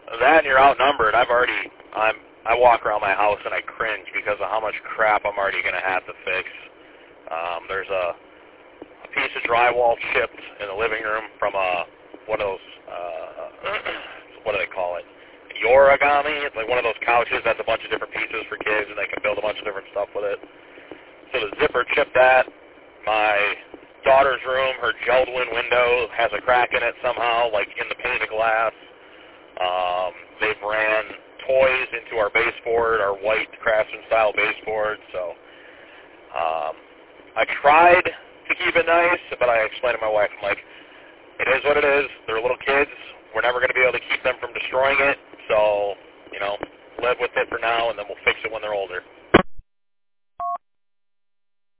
That and you're outnumbered. I walk around my house and I cringe because of how much crap I'm already going to have to fix. There's a piece of drywall chipped in the living room from one of those, what do they call it? Yorigami. It's like one of those couches that's a bunch of different pieces for kids, and they can build a bunch of different stuff with it. So the zipper chipped that. My daughter's room, her Geldwin window has a crack in it somehow, like in the pane of glass. They've ran toys into our baseboard, our white Craftsman-style baseboard. So I tried to keep it nice, but I explained to my wife, I'm like, it is what it is. They're little kids. We're never going to be able to keep them from destroying it. So, live with it for now, and then we'll fix it when they're older.